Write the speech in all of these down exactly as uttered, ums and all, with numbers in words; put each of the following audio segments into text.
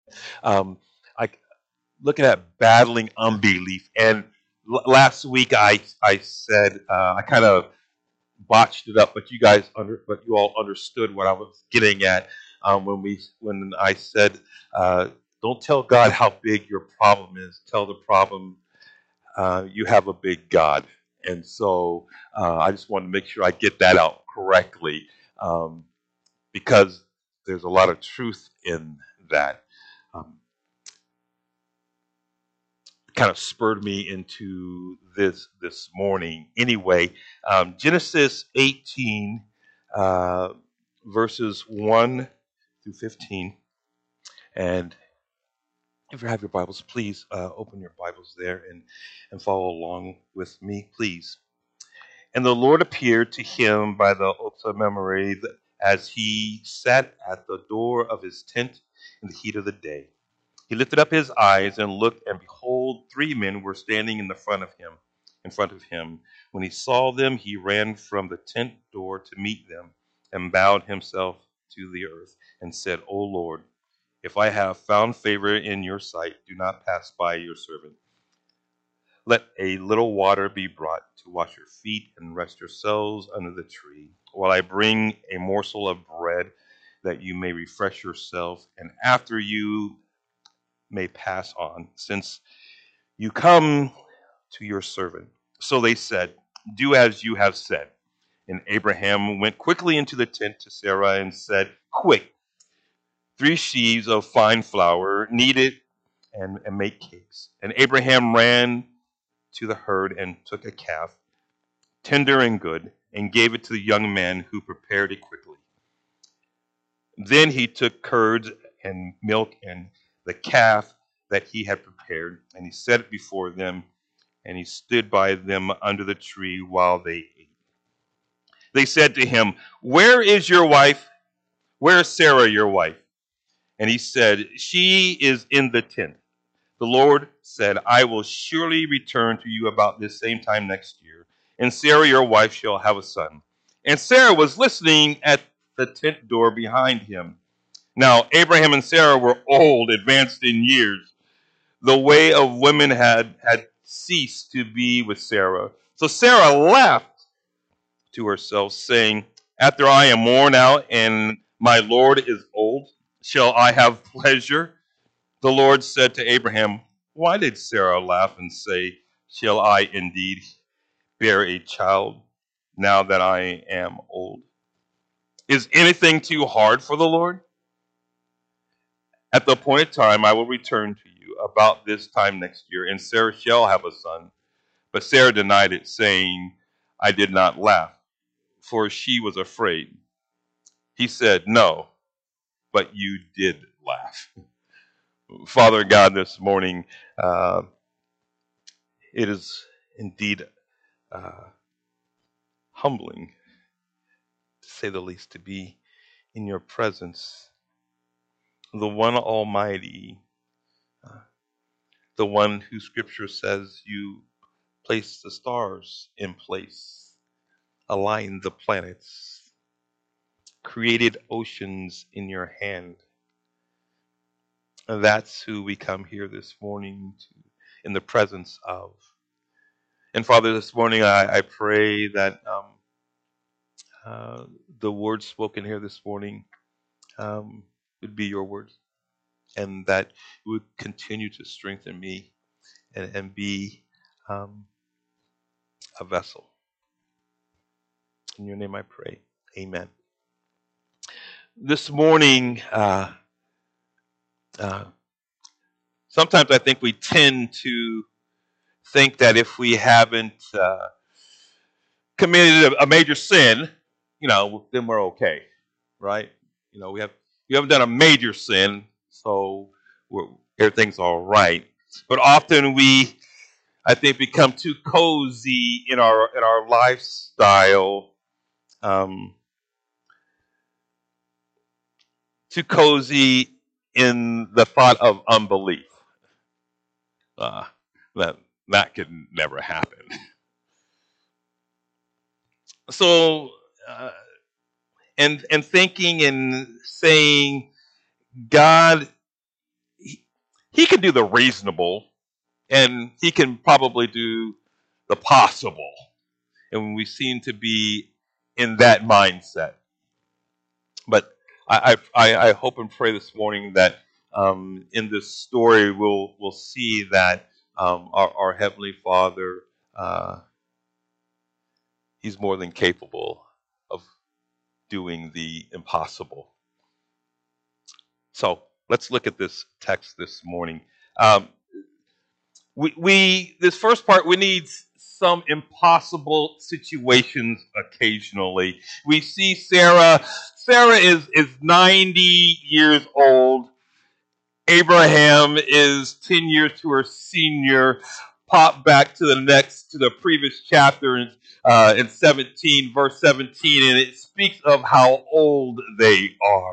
Um, I looking at battling unbelief, and l- last week I I said uh, I kind of botched it up, but you guys under, but you all understood what I was getting at um, when we when I said, uh, don't tell God how big your problem is. Tell the problem uh, you have a big God. And so uh, I just want to make sure I get that out correctly um, because there's a lot of truth in that. Um, kind of spurred me into this this morning. Anyway, um, Genesis eighteen, uh, verses one through fifteen. And if you have your Bibles, please uh, open your Bibles there and, and follow along with me, please. And the Lord appeared to him by the oaks of Mamre as he sat at the door of his tent in the heat of the day. He lifted up his eyes and looked, and behold, three men were standing in the front of him, in front of him. When he saw them, he ran from the tent door to meet them, and bowed himself to the earth, and said, O Lord, if I have found favor in your sight, do not pass by your servant. Let a little water be brought to wash your feet, and rest yourselves under the tree, while I bring a morsel of bread, that you may refresh yourself, and after you may pass on, since you come to your servant. So they said, do as you have said. And Abraham went quickly into the tent to Sarah and said, quick, three sheaves of fine flour, knead it and, and make cakes. And Abraham ran to the herd and took a calf, tender and good, and gave it to the young man, who prepared it quickly. Then he took curds and milk and the calf that he had prepared, and he set it before them, and he stood by them under the tree while they ate. They said to him, where is your wife? Where is Sarah, your wife? And he said, she is in the tent. The Lord said, I will surely return to you about this same time next year, and Sarah, your wife, shall have a son. And Sarah was listening at the tent door behind him. Now, Abraham and Sarah were old, advanced in years. The way of women had, had ceased to be with Sarah. So Sarah laughed to herself, saying, after I am worn out and my Lord is old, shall I have pleasure? The Lord said to Abraham, why did Sarah laugh and say, shall I indeed bear a child now that I am old? Is anything too hard for the Lord? At the appointed time, I will return to you about this time next year, and Sarah shall have a son. But Sarah denied it, saying, I did not laugh, for she was afraid. He said, no, but you did laugh. Father God, this morning, uh, it is indeed uh, humbling, to say the least, to be in your presence, the one Almighty, uh, the one who Scripture says you place the stars in place, aligned the planets, created oceans in your hand. And that's who we come here this morning to, in the presence of. And Father, this morning I, I pray that um, uh, the words spoken here this morning um, would be your words, and that you would continue to strengthen me and, and be um, a vessel. In your name I pray. Amen. This morning, uh, uh, sometimes I think we tend to think that if we haven't uh, committed a, a major sin, you know, then we're okay, right? You know, we have we haven't done a major sin, so we're, everything's all right. But often we, I think, become too cozy in our in our lifestyle, um, too cozy in the thought of unbelief. Uh, that that could never happen. So, uh, and and thinking and saying, God, He can do the reasonable, and he can probably do the possible. And we seem to be in that mindset. But I, I, I hope and pray this morning that um, in this story we'll we'll see that um, our, our heavenly Father, uh, He's more than capable of doing the impossible. So let's look at this text this morning. Um, we, we this first part we need some impossible situations occasionally. We see Sarah. Sarah is is ninety years old. Abraham is ten years to her senior. Pop back to the next to the previous chapter in, uh, in seventeen, verse seventeen, and it speaks of how old they are.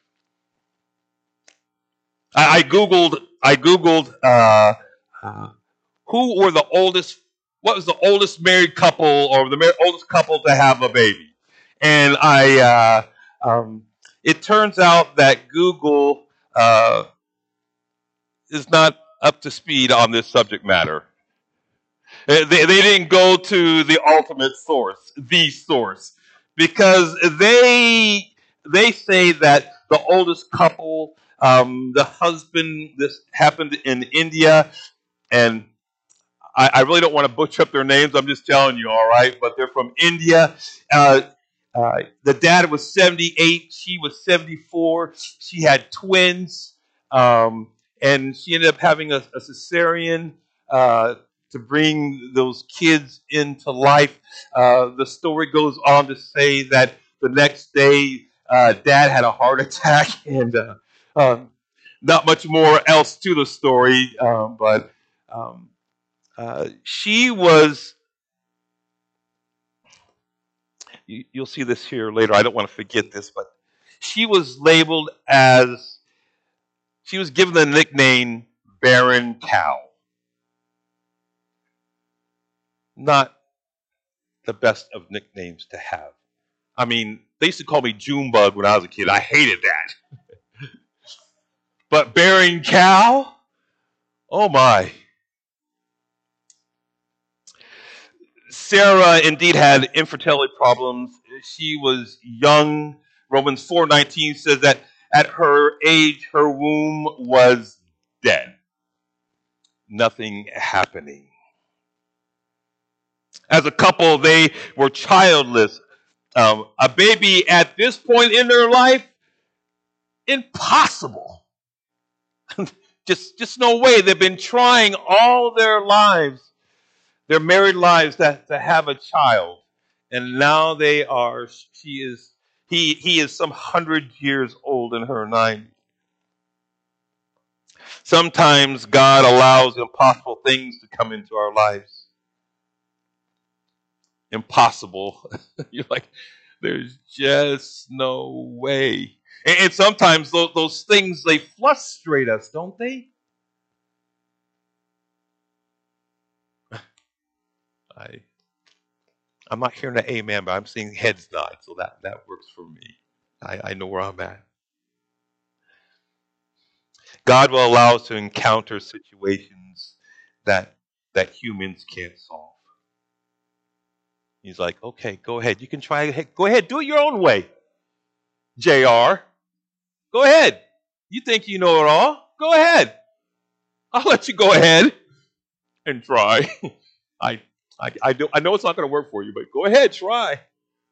I, I googled. I googled. Uh, uh, who were the oldest, what was the oldest married couple or the mar- oldest couple to have a baby? And I, uh, um, it turns out that Google uh, is not up to speed on this subject matter. Uh, They, they didn't go to the ultimate source, the source, because they they say that the oldest couple, um, the husband, this happened in India, and I, I really don't want to butcher up their names. I'm just telling you, all right. But they're from India. Uh, uh, the dad was seventy-eight. She was seventy-four. She had twins, um, and she ended up having a, a cesarean uh, to bring those kids into life. Uh, the story goes on to say that the next day, uh, dad had a heart attack, and uh, um, not much more else to the story, um, but. Um, uh, she was, you, you'll see this here later. I don't want to forget this, but she was labeled as, she was given the nickname Barren Cow. Not the best of nicknames to have. I mean, they used to call me Junebug when I was a kid. I hated that. But Barren Cow? Oh my. Sarah indeed had infertility problems. She was young. Romans four nineteen says that at her age, her womb was dead. Nothing happening. As a couple, they were childless. Um, a baby at this point in their life, impossible. just, just no way. They've been trying all their lives, their married lives, to, to have a child. And now they are, she is, he, he is some hundred years old in her nineties. Sometimes God allows impossible things to come into our lives. Impossible. You're like, there's just no way. And, and sometimes those, those things, they frustrate us, don't they? I, I'm not hearing an amen, but I'm seeing heads nod, so that, that works for me. I, I know where I'm at. God will allow us to encounter situations that that humans can't solve. He's like, okay, go ahead. You can try. Go ahead, do it your own way. J R, go ahead. You think you know it all? Go ahead. I'll let you go ahead and try. I, I, I, do, I know it's not going to work for you, but go ahead, try.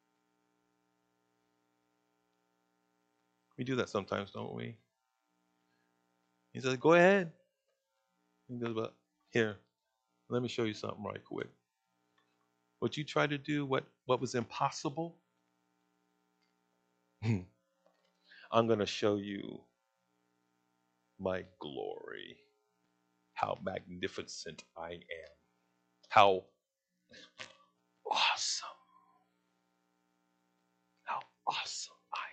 We do that sometimes, don't we? He says, go ahead. He goes, but here, let me show you something right quick. What you tried to do, what, what was impossible, I'm going to show you my glory, how magnificent I am, how awesome, how awesome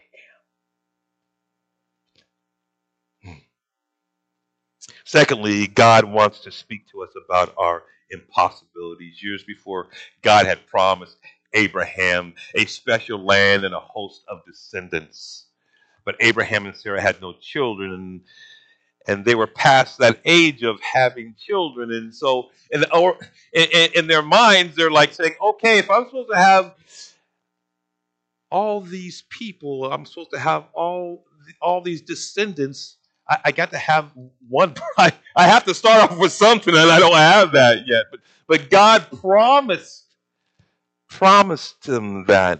I am. Hmm. Secondly, God wants to speak to us about our impossibilities. Years before, God had promised Abraham a special land and a host of descendants. But Abraham and Sarah had no children, and they were past that age of having children. And so, in, or, in, in their minds, they're like saying, okay, if I'm supposed to have all these people, I'm supposed to have all all these descendants, I, I got to have one. I, I have to start off with something, and I don't have that yet. But, but God promised, promised them that.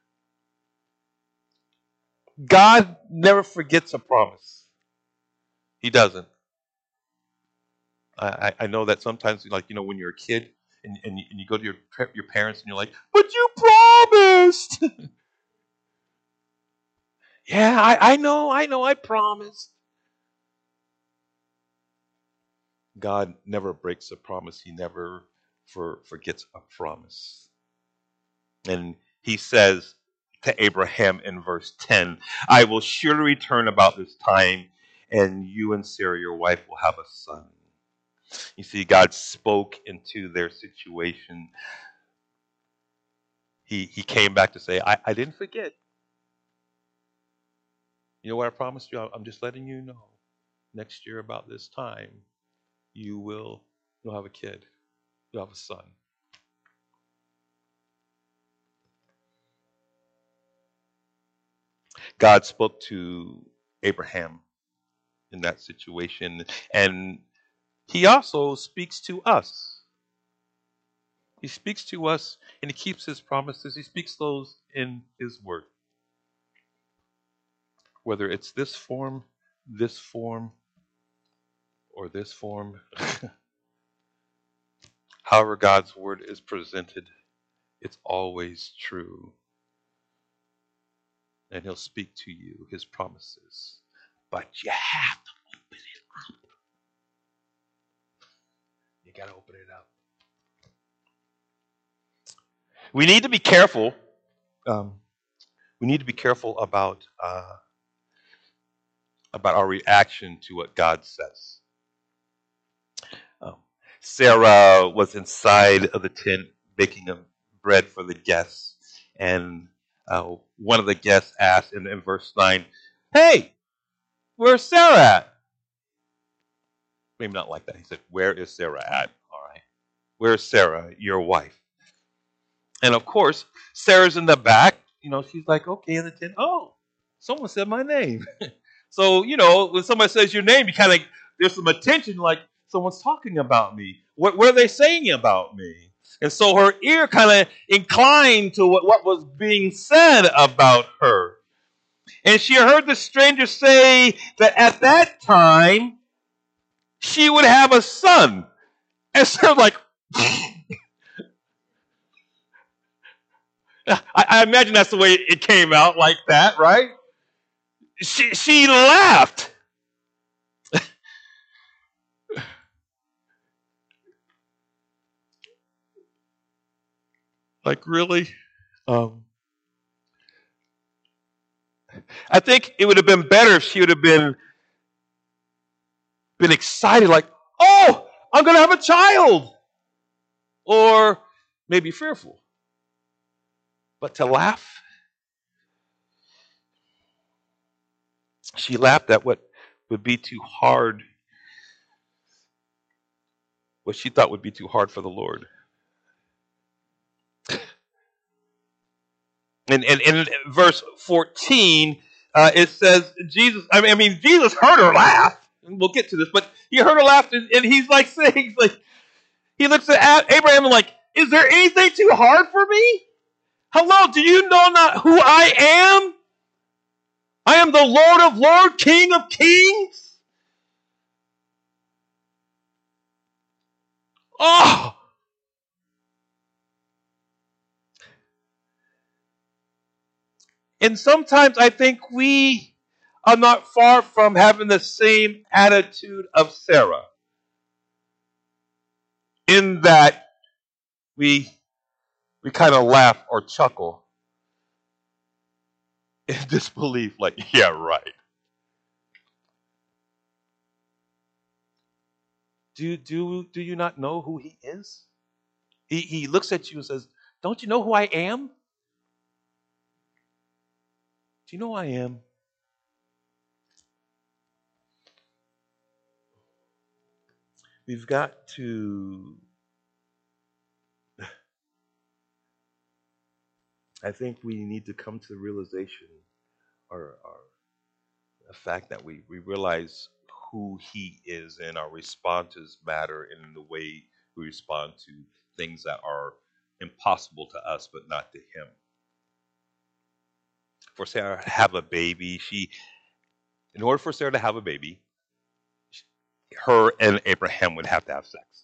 God never forgets a promise. He doesn't. I, I know that sometimes, like, you know, when you're a kid and, and, you, and you go to your your parents and you're like, but you promised. Yeah, I, I know, I know, I promised. God never breaks a promise. He never for, forgets a promise. And he says to Abraham in verse ten, I will surely return about this time, and you and Sarah, your wife, will have a son. You see, God spoke into their situation. He, he came back to say, I, I didn't forget. You know what I promised you? I'm just letting you know. Next year about this time, you will you'll have a kid. You'll have a son. God spoke to Abraham in that situation, and he also speaks to us. He speaks to us, and he keeps his promises. He speaks those in his word. Whether it's this form, this form, or this form, however God's word is presented, it's always true. And he'll speak to you his promises. But you have to open it up. You got to open it up. We need to be careful. Um, we need to be careful about uh, about our reaction to what God says. Um, Sarah was inside of the tent baking a bread for the guests, and uh, one of the guests asked in, in verse nine, "Hey, where's Sarah at?" Maybe not like that. He said, "Where is Sarah at?" All right, where's Sarah, your wife? And of course, Sarah's in the back. You know, she's like, "Okay," in the tent. Oh, someone said my name. So, you know, when somebody says your name, you kind of, there's some attention, like someone's talking about me. What, what are they saying about me? And so her ear kind of inclined to what, what was being said about her. And she heard the stranger say that at that time, she would have a son. And so like, I, I imagine that's the way it came out, like that, right? She, she laughed. Like, really? Um, I think it would have been better if she would have been been excited, like, oh, I'm going to have a child. Or maybe fearful. But to laugh, she laughed at what would be too hard, what she thought would be too hard for the Lord. And in, in, in verse fourteen, uh, it says, Jesus, I mean, I mean, Jesus heard her laugh. And we'll get to this, but he heard her laugh, and, and he's like saying, he's like, he looks at Abraham and like, is there anything too hard for me? Hello, do you know not who I am? I am the Lord of Lords, King of Kings. Oh, and sometimes I think we are not far from having the same attitude of Sarah, in that we we kind of laugh or chuckle in disbelief, like, yeah, right. Do do do you not know who he is? He he looks at you and says, "Don't you know who I am? Do you know who I am?" We've got to, I think we need to come to the realization or, or the fact that we, we realize who he is and our responses matter in the way we respond to things that are impossible to us but not to him. For Sarah to have a baby, she, in order for Sarah to have a baby, her and Abraham would have to have sex.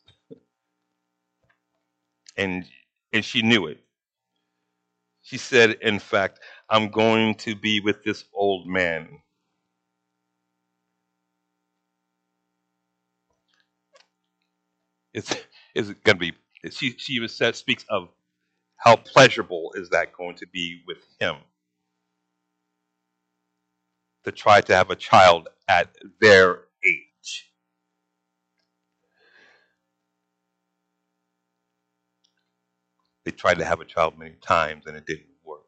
And and she knew it. She said, in fact, I'm going to be with this old man. It's is going to be. She she even says speaks of how pleasurable is that going to be with him to try to have a child at their age. They tried to have a child many times and it didn't work.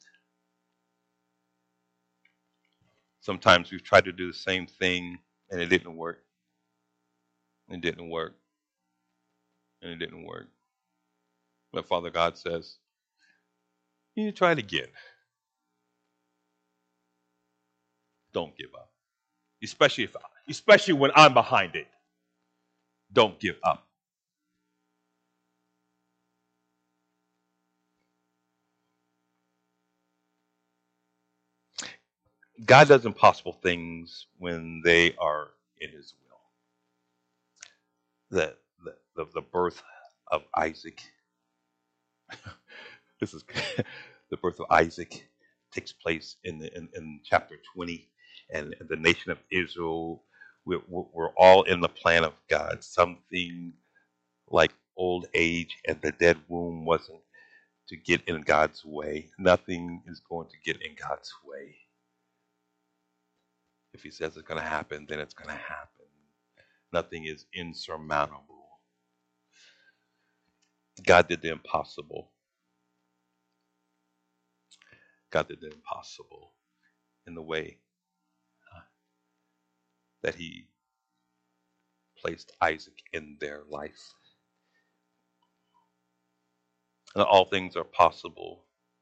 Sometimes we've tried to do the same thing and it didn't work. It didn't work. And it didn't work. But Father God says, you need to try it again. Don't give up. Especially if especially when I'm behind it. Don't give up. God does impossible things when they are in his will. The the, the, the birth of Isaac. This is the birth of Isaac takes place in, the, in in chapter twenty, and the nation of Israel. We're, we're all in the plan of God. Something like old age and the dead womb wasn't to get in God's way. Nothing is going to get in God's way. If he says it's going to happen, then it's going to happen. Nothing is insurmountable. God did the impossible. God did the impossible in the way uh, that he placed Isaac in their life. And all things are possible.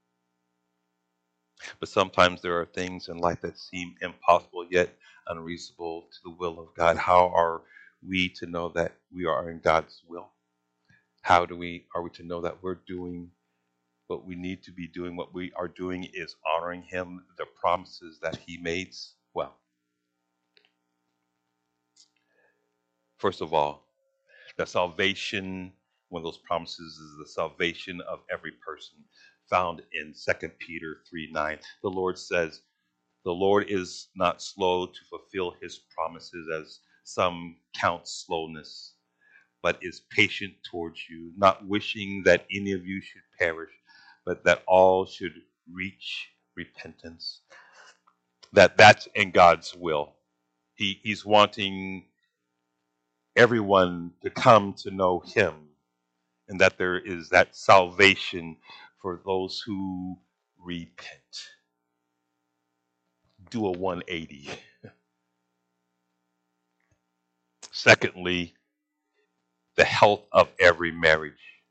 But sometimes there are things in life that seem impossible yet unreasonable to the will of God. How are we to know that we are in God's will? How do we are we to know that we're doing what we need to be doing? What we are doing is honoring him, the promises that he made. Well, first of all, the salvation, one of those promises is the salvation of every person, found in Second Peter three nine. The Lord says, the Lord is not slow to fulfill his promises, as some count slowness, but is patient towards you, not wishing that any of you should perish, but that all should reach repentance. That that's in God's will. He, he's wanting everyone to come to know him, and that there is that salvation for those who repent. Do a one eighty. Secondly, the health of every marriage.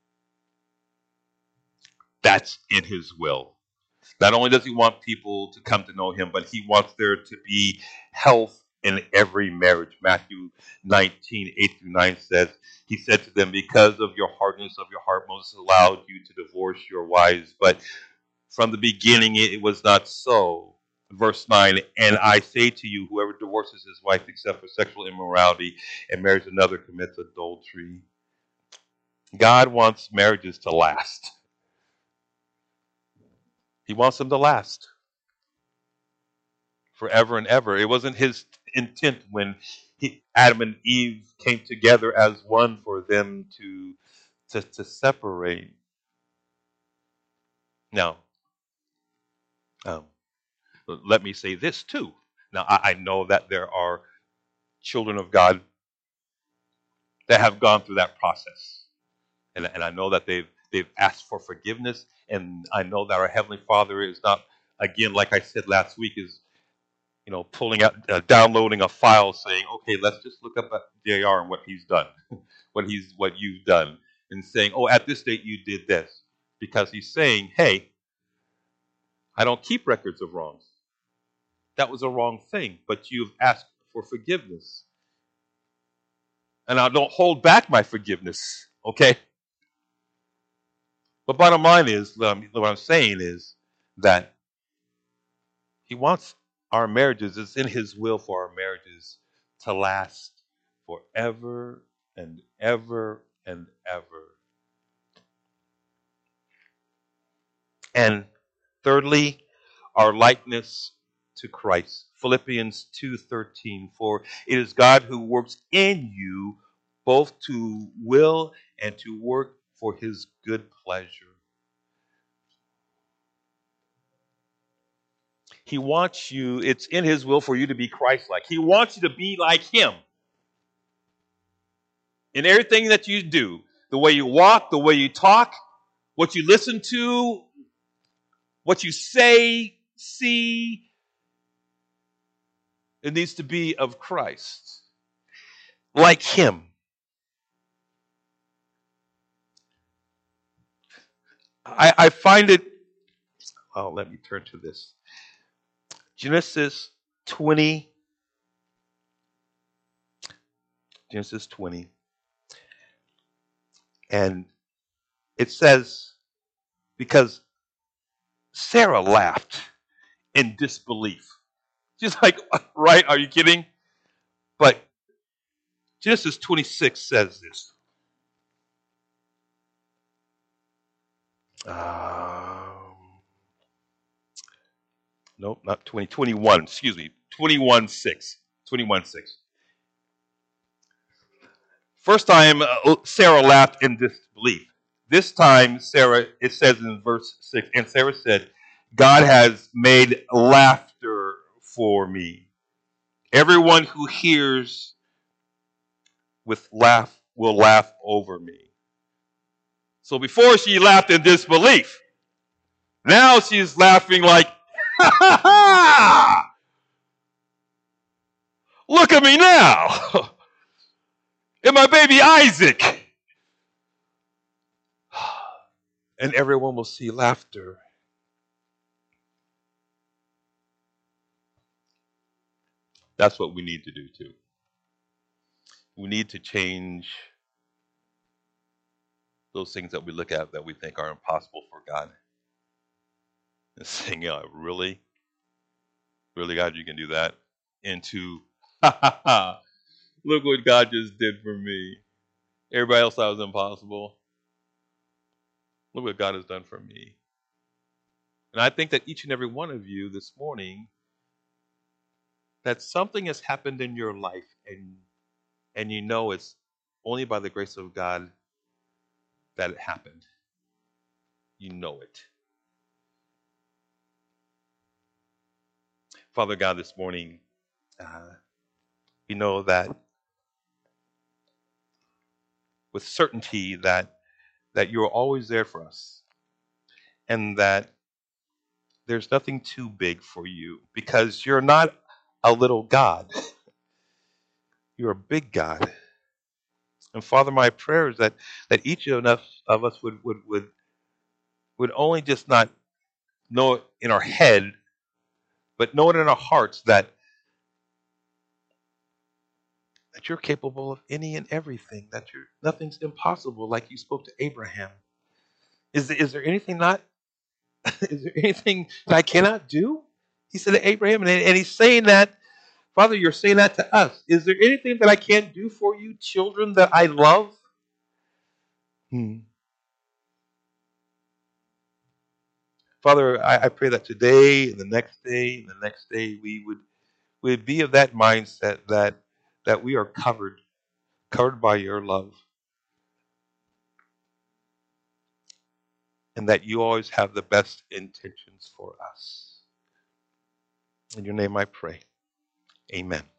That's in his will. Not only does he want people to come to know him, but he wants there to be health in every marriage. Matthew nineteen, eight through nine says, he said to them, because of your hardness of your heart, Moses allowed you to divorce your wives, but from the beginning it was not so. Verse nine, and I say to you, whoever divorces his wife except for sexual immorality and marries another commits adultery. God wants marriages to last. He wants them to last forever and ever. It wasn't his intent when he, Adam and Eve came together as one for them to, to, to separate. Now, um, let me say this too. Now, I, I know that there are children of God that have gone through that process. And, and I know that they've they've asked for forgiveness. And I know that our Heavenly Father is not, again, like I said last week, is you know, pulling out, uh, downloading a file saying, okay, let's just look up at J R and what he's done, what he's, what you've done, and saying, oh, at this date you did this, because he's saying, hey, I don't keep records of wrongs. That was a wrong thing, but you've asked for forgiveness, and I don't hold back my forgiveness. Okay, but bottom line is, um, what I'm saying is that he wants our marriages. It's in his will for our marriages to last forever and ever and ever. And thirdly, our likeness to Christ. Philippians two thirteen, for it is God who works in you both to will and to work for his good pleasure. He wants you, it's in his will for you to be Christ-like. He wants you to be like him in everything that you do. The way you walk, the way you talk, what you listen to, what you say, see, it needs to be of Christ. Like him. I, I find it, oh, let me turn to this. Genesis twenty. Genesis twenty. And it says, because Sarah laughed in disbelief. She's like, right, are you kidding? But Genesis twenty-six says this. Um, nope, not twenty, twenty-one, excuse me, twenty-one six. twenty-one six. First time uh, Sarah laughed in disbelief. This time, Sarah, it says in verse six, and Sarah said, God has made laughter for me. Everyone who hears with laugh will laugh over me. So before she laughed in disbelief, now she's laughing like, ha ha ha! Look at me now! And my baby Isaac! And everyone will see laughter. That's what we need to do too. We need to change those things that we look at that we think are impossible for God. And saying, yeah, really? Really, God, you can do that? Into, ha ha ha, look what God just did for me. Everybody else thought it was impossible. Look what God has done for me. And I think that each and every one of you this morning, that something has happened in your life, and and you know it's only by the grace of God that it happened. You know it. Father God, this morning, uh, we know that with certainty that that you're always there for us, and that there's nothing too big for you, because you're not a little God. You're a big God. And Father, my prayer is that, that each of us, of us would, would, would, would only just not know it in our head, but know it in our hearts that, that you're capable of any and everything, that you're, nothing's impossible, like you spoke to Abraham. Is, is there anything not, is there anything that I cannot do? He said to Abraham, and, and he's saying that, Father, you're saying that to us. Is there anything that I can't do for you, children that I love? Hmm. Father, I, I pray that today, and the next day, and the next day, we would, would be of that mindset that that we are covered, covered by your love, and that you always have the best intentions for us. In your name I pray. Amen.